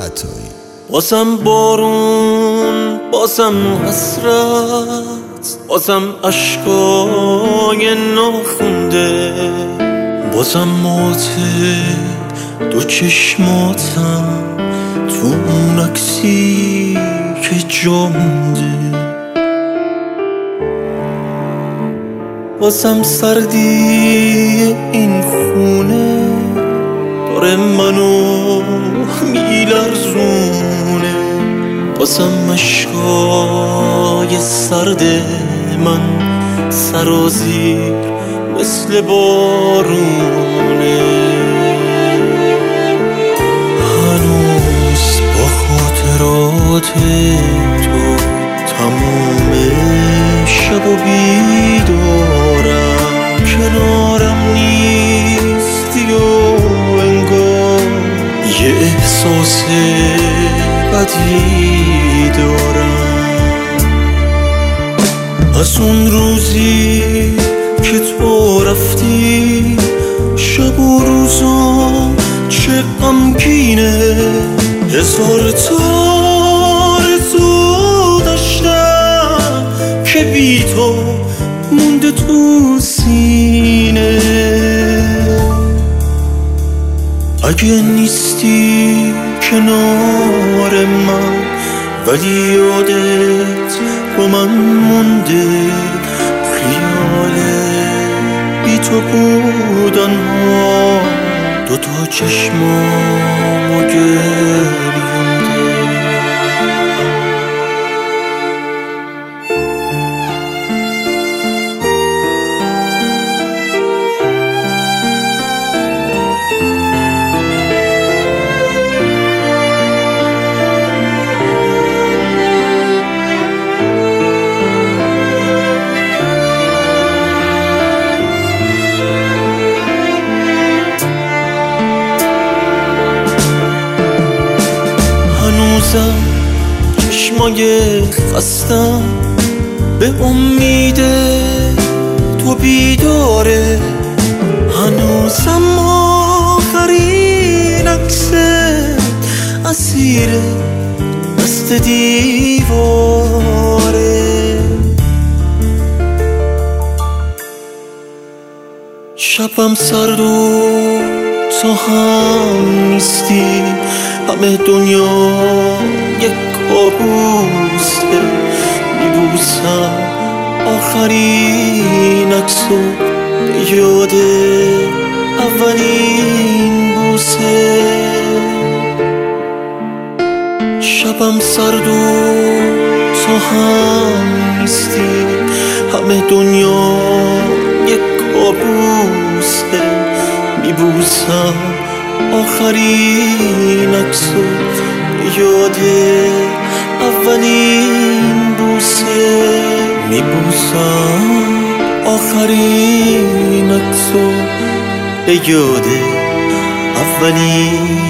عطایی. بازم بارون، بازم حسرت، بازم اشکای ناخونده، بازم مات دو چشماتم تو اون عکسی که جا مونده، بازم سردی این خونه داره منو میلرزونه، بازم اشکای سرد من سرازیر مثل بارونه، هنوز با خاطرات تو تموم شب و بیدارم، کنارم نیستی و انگار یه احساس بدی دارم، از اون روزی که تو رفتی شب و روزا چه غمگینه، هزار تا آرزو داشتم که بی تو مونده تو سینه، اگه نیستی کنار من ولی یادت با من مونده، خیال بی تو بودن ها دوتا چشمامو گریونده. هنوزم چشمای خستم به امید تو بیداره، هنوزم آخرین عکست اسیر دست دیواره، شبم سرد و تو هم نیستی، همه دنیا یک کابوسه، میبوسم آخرین عکسو به یاد اولین بوسه، شبم سرد و تو هم نیستی، همه دنیا یک کابوسه، میبوسم آخرین عکسو به یاد اولین بوسه، میبوسم آخرین عکسو به یاد اولین